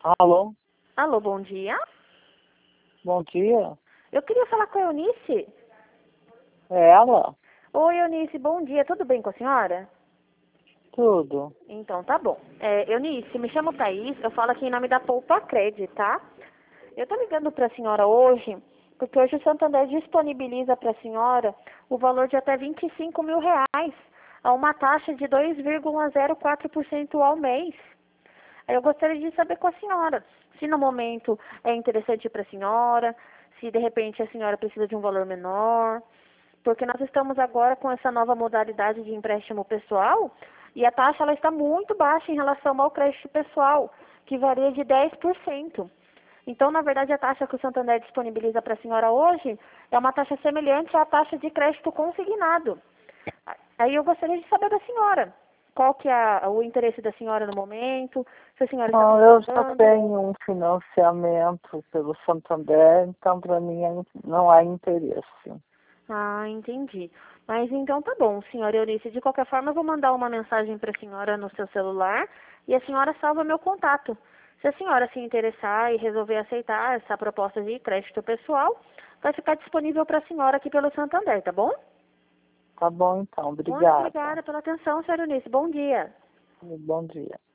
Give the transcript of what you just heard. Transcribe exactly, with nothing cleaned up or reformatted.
Alô, Alô, bom dia. bom dia. Eu queria falar com a Eunice. É ela? Oi, Eunice, bom dia. Tudo bem com a senhora? Tudo. Então, tá bom. É, Eunice, me chamo Thaís, eu falo aqui em nome da Poupa Cred, tá? Eu tô ligando pra senhora hoje, porque hoje o Santander disponibiliza pra senhora o valor de até vinte e cinco mil reais, a uma taxa de dois vírgula zero quatro por cento ao mês. Aí eu gostaria de saber com a senhora, se no momento é interessante para a senhora, se de repente a senhora precisa de um valor menor, porque nós estamos agora com essa nova modalidade de empréstimo pessoal e a taxa ela está muito baixa em relação ao crédito pessoal, que varia de dez por cento. Então, na verdade, a taxa que o Santander disponibiliza para a senhora hoje é uma taxa semelhante à taxa de crédito consignado. Aí eu gostaria de saber da senhora, qual que é a- o interesse da senhora no momento, se a senhora está Não, eu já precisando. tenho um financiamento pelo Santander, então para mim é- não há interesse. Ah, entendi. Mas então tá bom, senhora Eunice. De qualquer forma, eu vou mandar uma mensagem para a senhora no seu celular e a senhora salva meu contato. Se a senhora se interessar e resolver aceitar essa proposta de crédito pessoal, vai ficar disponível para a senhora aqui pelo Santander, tá bom? Tá bom então, Muito obrigada. obrigada pela atenção, senhora Eunice. Bom dia. Bom dia.